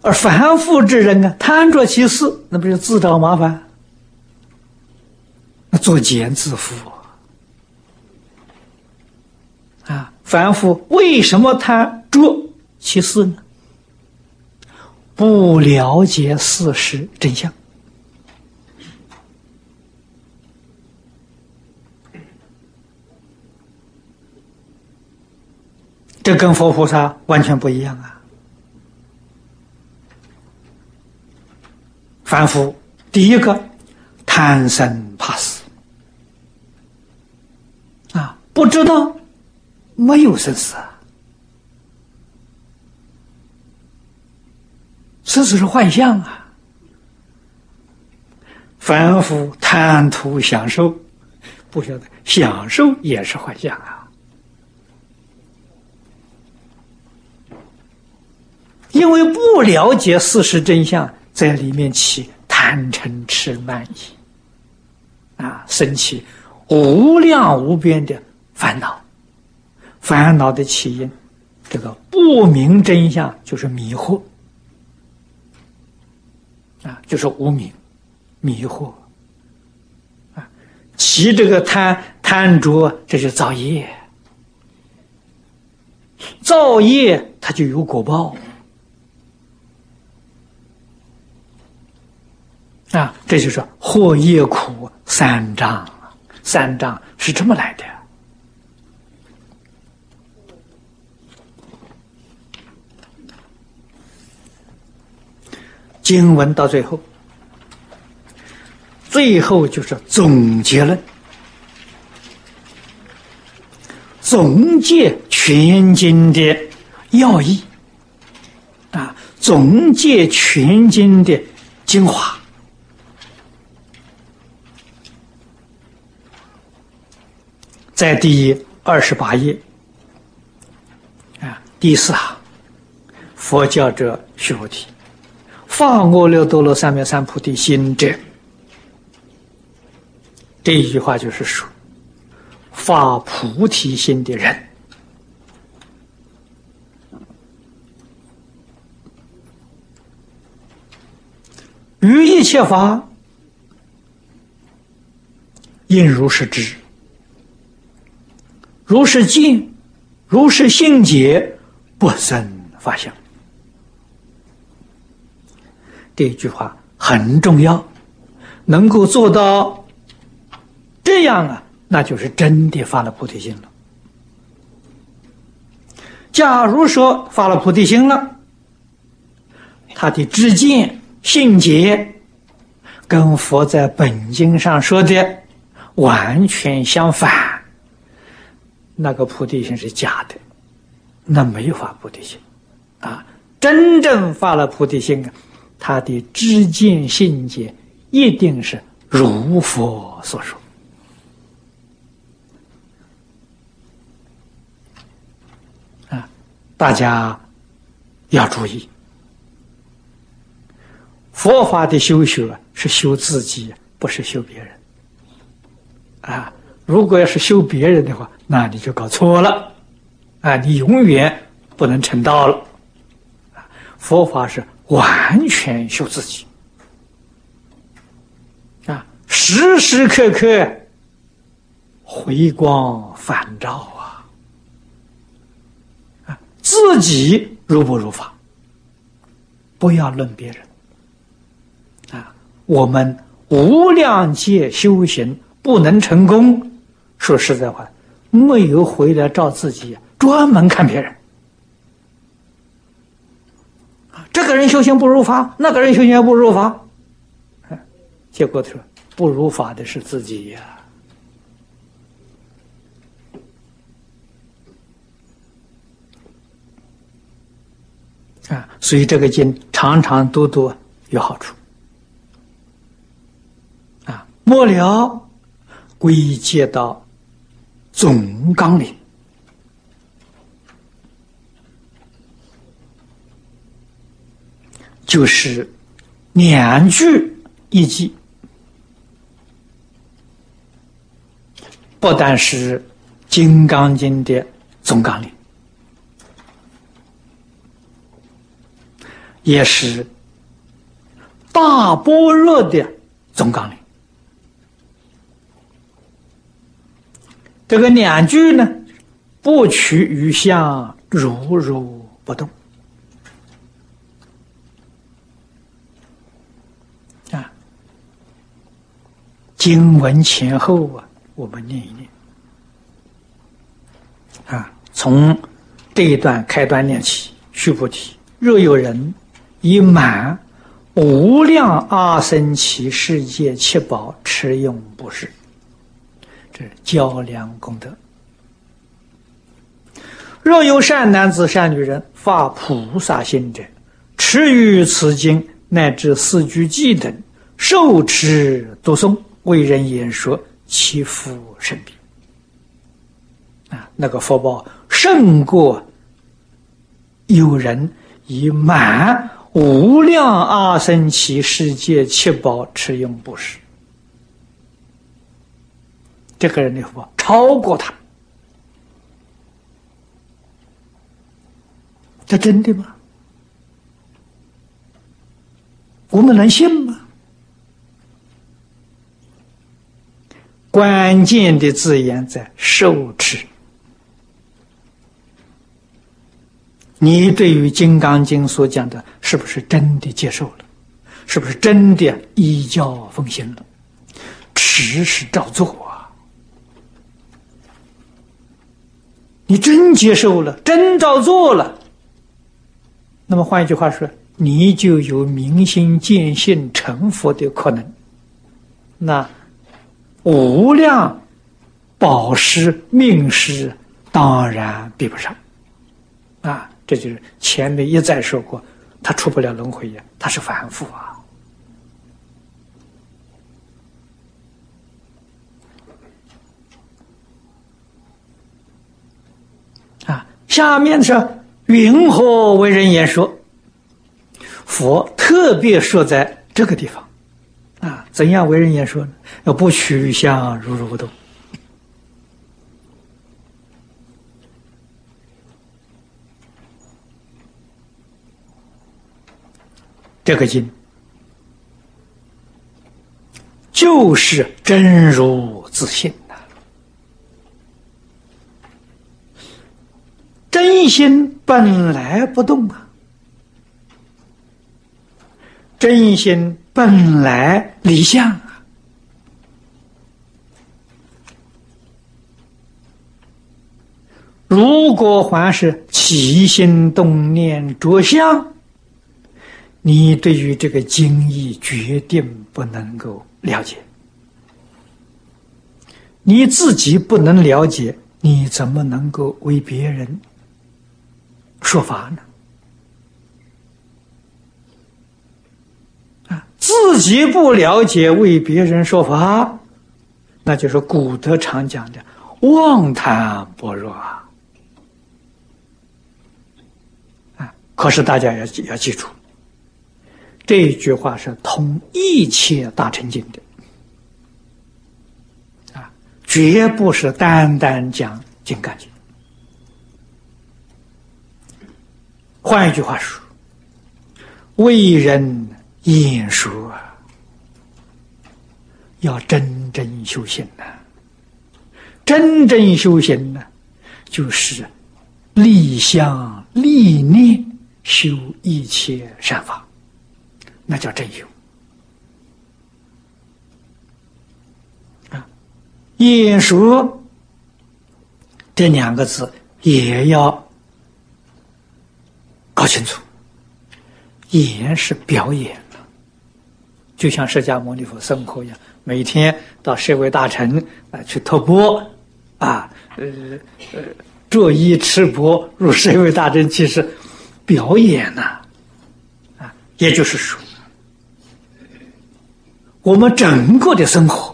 而凡夫之人啊，贪着其事，那不是自找麻烦，那作茧自缚啊！凡夫为什么贪着其事呢？不了解事实真相。这跟佛菩萨完全不一样啊！凡夫第一个贪生怕死啊，不知道没有生死啊，生死是幻象啊。凡夫贪图享受，不晓得享受也是幻象啊。因为不了解事实真相，在里面起贪嗔痴慢疑啊，生起无量无边的烦恼。烦恼的起因，这个不明真相就是迷惑啊，就是无明迷惑啊，起这个贪着，这是造业，造业它就有果报啊，这就是祸业苦三障，三障是这么来的。经文到最后就是总结论，总结全经的要义啊，总结全经的精华。在第28页啊，第4行，佛教者须菩提，发阿耨多罗三藐三菩提心者，这一句话就是说，发菩提心的人，于一切法应如是知，如是见，如是信解，不生法相。这句话很重要，能够做到这样啊，那就是真的发了菩提心了。假如说发了菩提心了，他的知见信解跟佛在本经上说的完全相反，那个菩提心是假的，那没有发菩提心啊！真正发了菩提心啊，他的知见信解一定是如佛所说啊！大家要注意，佛法的修学是修自己，不是修别人啊！如果要是修别人的话，那你就搞错了啊！你永远不能成道了。佛法是完全修自己啊，时时刻刻回光返照啊！自己如不如法，不要论别人啊！我们无量劫修行不能成功，说实在话，没有回来照自己，专门看别人。这个人修行不如法，那个人修行也不如法，结果他说不如法的是自己呀。所以这个经常常读读有好处啊。末了归结到总纲领，就是2句一记，不但是《金刚经》的总纲领， 也是大般若的总纲领。这个两句呢，不取于相，如如不动。啊，经文前后啊，我们念一念。啊，从这一段开端念起，须菩提，若有人以满无量阿僧祇世界七宝持用布施，这是较量功德。若有善男子善女人发菩萨心者，持于此经乃至四句偈等，受持读诵，为人言说，其福甚彼。啊，那个福报胜过有人以满无量阿僧祇世界七宝持用布施，这个人的福报超过他。这真的吗？我们能信吗？关键的字眼在受持。你对于《金刚经》所讲的，是不是真的接受了？是不是真的依教奉行了？持是照做啊！你真接受了，真照做了，那么换一句话说，你就有明心见性成佛的可能。那无量宝施命施当然比不上啊！这就是前面一再说过，他出不了轮回呀，他是凡夫啊！下面是云何为人言说？佛特别说在这个地方啊，怎样为人言说呢？要不取相，如如不动。这个经就是真如自性呐，真心本来不动啊，真心本来离相啊，如果还是起心动念着相，你对于这个经义决定不能够了解，你自己不能了解，你怎么能够为别人说法呢？啊，自己不了解，为别人说法，那就是古德常讲的妄谈般若啊！啊，可是大家要记住。这句话是通一切大乘经的啊，绝不是单单讲《金刚经》。换一句话说，为人言说啊，要真正修行呐、真正修行呢，就是立相立念，修一切善法。那叫真有啊！言说这两个字也要搞清楚，言是表演了，就像释迦牟尼佛僧口一样，每天到社会大臣去托钵啊，着衣持钵入社会大臣，其实表演呐啊，也就是说。我们整个的生活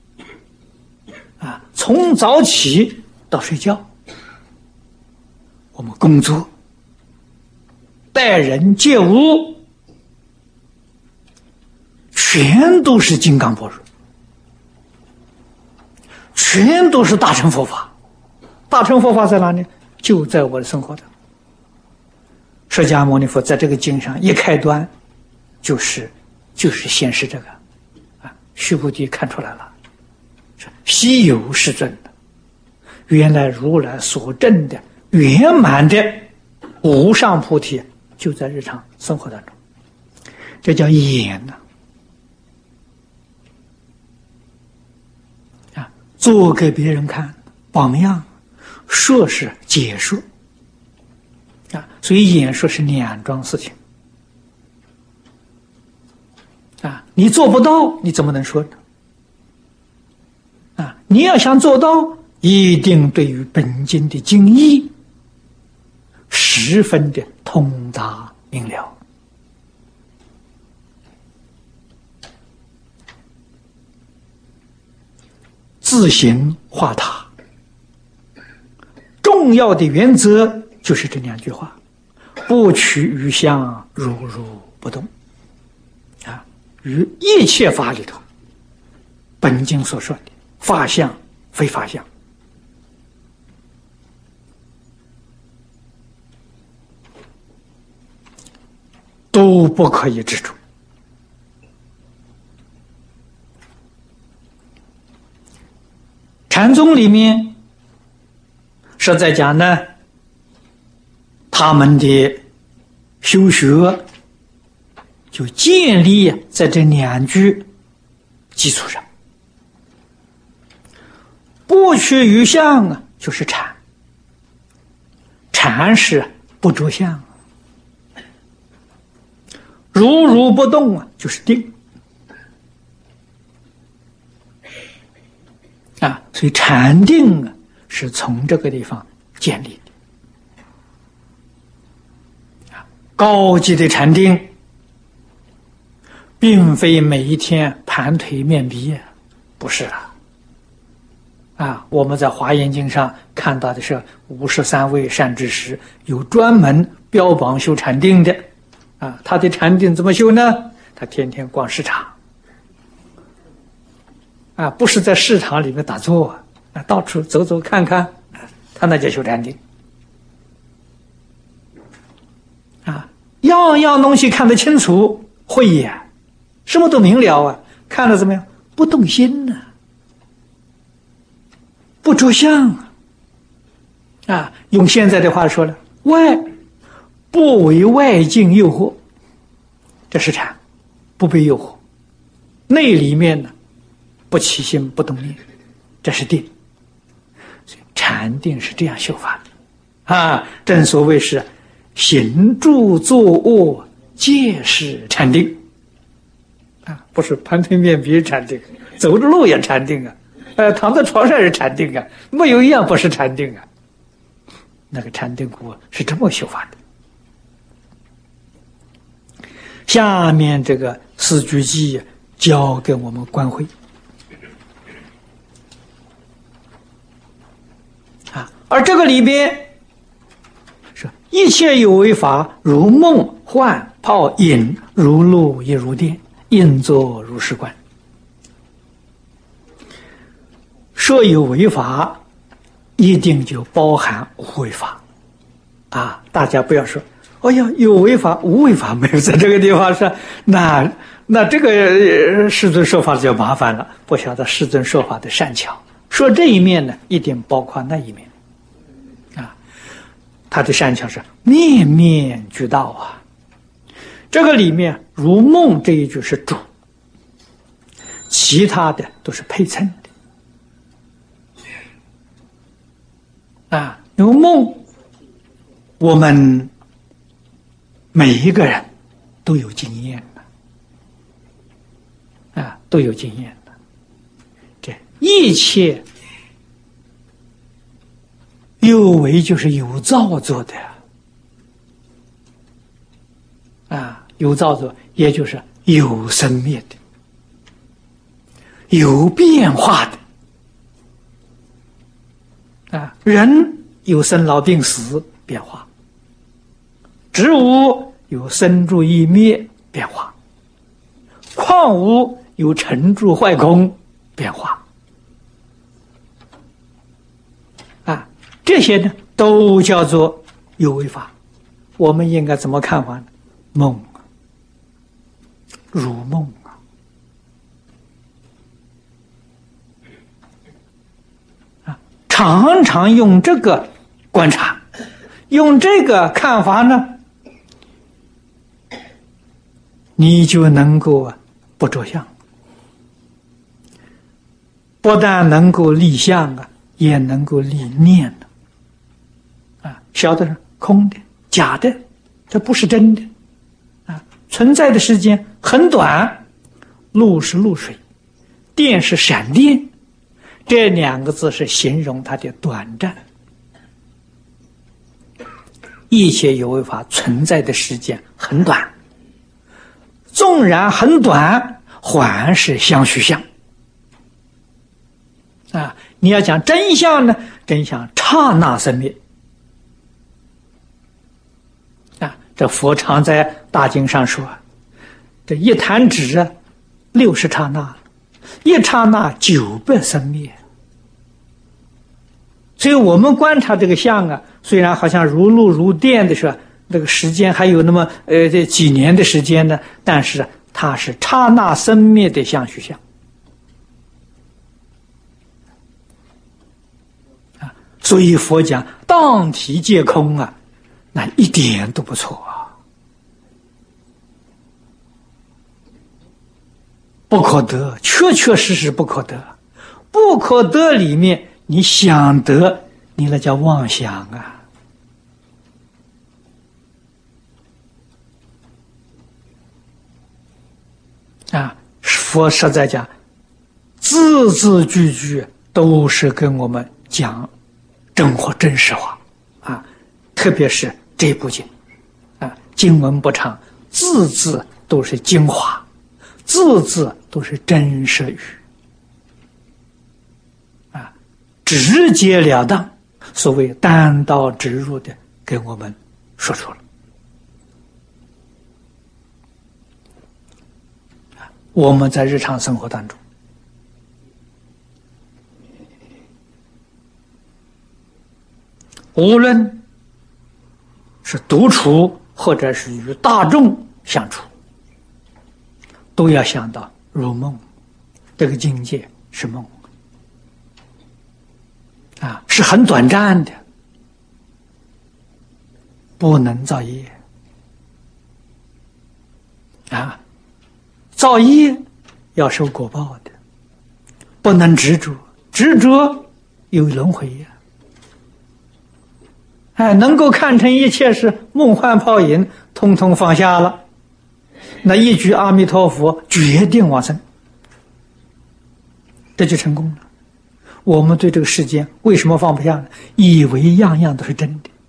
啊，从早起到睡觉，我们工作、待人接物，全都是金刚般若，全都是大乘佛法。大乘佛法在哪里？就在我的生活的。 释迦牟尼佛在这个经上一开端，就是显示这个啊，须菩提看出来了，说稀有世尊的，原来如来所证的圆满的无上菩提，就在日常生活当中，这叫演呐。啊，做给别人看榜样，说是解说啊，所以演说是两桩事情啊，你做不到，你怎么能说呢？啊，你要想做到，一定对于本经的经义十分的通达明了。自行化他，重要的原则就是这两句话：不取于相，如如不动。啊，于一切法里头，本经所说的法相非法相，都不可以执着。禅宗里面是在讲呢，他们的修学就建立在这两句基础上。不取于相啊，就是禅，禅是不着相，如如不动啊，就是定啊，所以禅定啊是从这个地方建立的啊。高级的禅定，并非每一天盘腿面壁，不是啊。啊，我们在《华严经》上看到的是53位善知识，有专门标榜修禅定的啊。他的禅定怎么修呢？他天天逛市场啊，不是在市场里面打坐啊，到处走走看看，他那叫修禅定啊。样样东西看得清楚，慧眼，什么都明了啊，看了怎么样？不动心呢、不着相啊。用现在的话说了，不为外境诱惑，这是禅，不被诱惑。内里面呢，不起心不动念，这是定。禅定是这样修法的啊，正所谓是行住坐卧皆是禅定啊，不是盘腿面壁禅定，走着路也禅定啊，躺在床上也是禅定啊，没有一样不是禅定啊。那个禅定国是这么修法的。下面这个四句偈教给我们观慧啊，而这个里边是一切有为法，如梦幻泡影，如露亦如电，应作如是观。说有为法，一定就包含无为法啊！大家不要说，哎呀，有为法无为法没有在这个地方说，那这个世尊说法就麻烦了，不晓得世尊说法的善巧。说这一面呢，一定包括那一面啊。他的善巧是面面俱到啊。这个里面如梦这一句是主，其他的都是配衬的啊。如梦，我们每一个人都有经验的啊，都有经验的。这一切有为就是有造作的啊，有造作也就是有生灭的，有变化的啊。人有生老病死变化，植物有生住异灭变化，矿物有成住坏空变化啊，这些呢都叫做有为法我们应该怎么看法呢？梦啊，如梦啊！常常用这个观察，用这个看法呢，你就能够不着相，不但能够立相啊，也能够立念的啊，晓得是空的、假的，这不是真的啊！存在的时间很短，露是露水，电是闪电，这两个字是形容它的短暂。一切有为法存在的时间很短，纵然很短，还是相续相啊！你要讲真相呢，真相刹那生灭啊！这佛常在大经上说，这一弹指啊，60刹那，一刹那900生灭。所以我们观察这个相啊，虽然好像如露如电的是吧，这个时间还有那么这几年的时间呢，但是它是刹那生灭的相续相啊。所以佛讲当体皆空啊，那一点都不错啊。不可得，确确实实不可得。不可得里面，你想得，你那叫妄想啊！啊，佛实在讲，字字句句都是跟我们讲真话、真实话啊！特别是这部经啊，经文不长，字字都是精华，字字都是真实语。直截了当，所谓单刀直入的给我们说出了。我们在日常生活当中，无论是独处或者是与大众相处，都要想到如梦，这个境界是梦。啊，是很短暂的，不能造业啊！造业要受果报的，不能执着，执着有轮回呀！哎，能够看成一切是梦幻泡影，通通放下了，那一句阿弥陀佛，决定往生，这就成功了。我们对这个世间为什么放不下呢？以为样样都是真的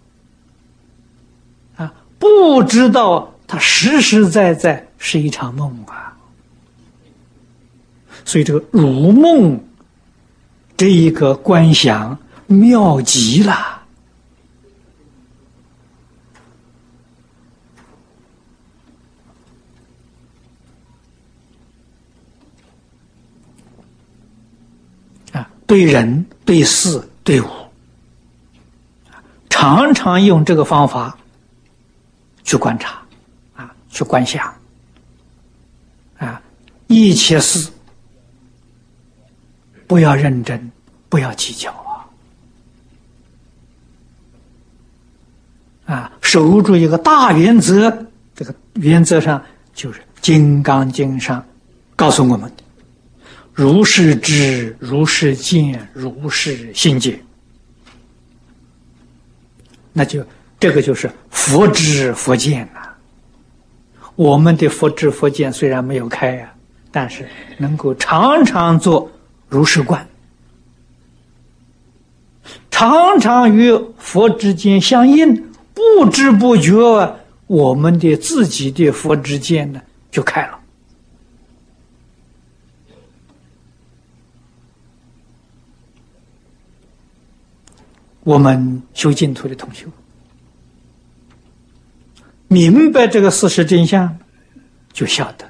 啊，不知道它实实在在是一场梦啊。所以这个如梦这一个观想妙极了啊！对人、对事、对物，常常用这个方法去观察啊，去观想啊，一切事不要认真，不要计较啊！守住一个大原则，这个原则上就是《金刚经》上告诉我们的：如是知，如是见，如是心解。那就这个就是佛知佛见呐。我们的佛知佛见虽然没有开啊，但是能够常常做如是观，常常与佛之间相应，不知不觉我们的自己的佛之间呢就开了。我们修净土的同学明白这个事实真相，就晓得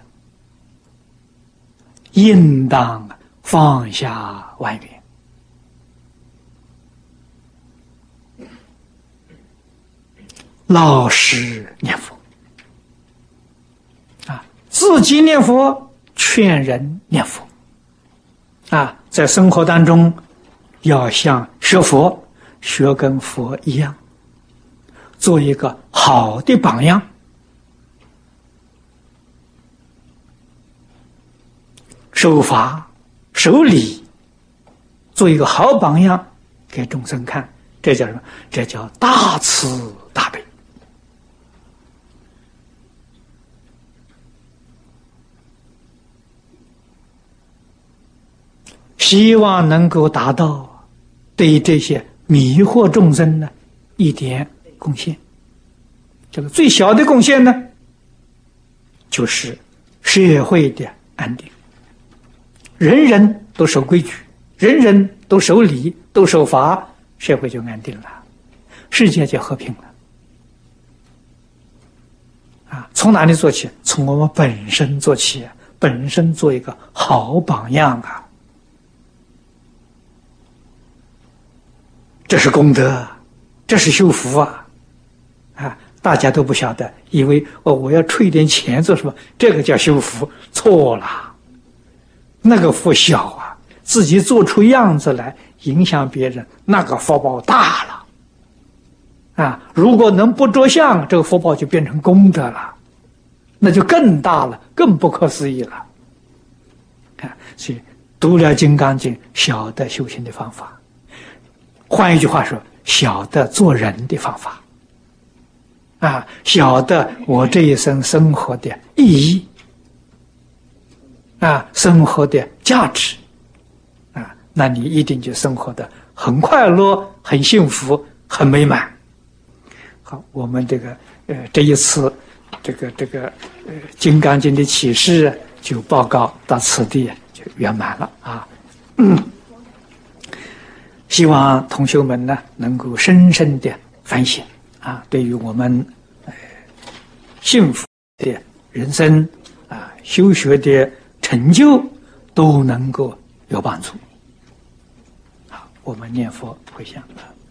应当放下万缘。 老实念佛啊，自己念佛，劝人念佛啊，在生活当中要像学佛，学跟佛一样，做一个好的榜样。守法守礼，做一个好榜样给众生看，这叫什么？这叫大慈大悲。希望能够达到对这些迷惑众生呢一点贡献。这个最小的贡献呢，就是社会的安定。人人都守规矩，人人都守礼，都守法，社会就安定了，世界就和平了。啊，从哪里做起？从我们本身做起，本身做一个好榜样啊！这是功德，这是修福啊！啊，大家都不晓得，以为我要出一点钱做什么？这个叫修福，错了。那个福小啊，自己做出样子来影响别人，那个福报大了啊！如果能不着相，这个福报就变成功德了，那就更大了，更不可思议了啊！所以读了《金刚经》，晓得修行的方法，换一句话说，晓得做人的方法啊，晓得我这一生生活的意义啊，生活的价值啊，那你一定就生活的很快乐、很幸福、很美满。好，我们这一次金刚经》的启示就报告到此地就圆满了啊。希望同学们呢能够深深的反省啊，对于我们幸福的人生啊，修学的成就都能够有帮助。好，我们念佛回向。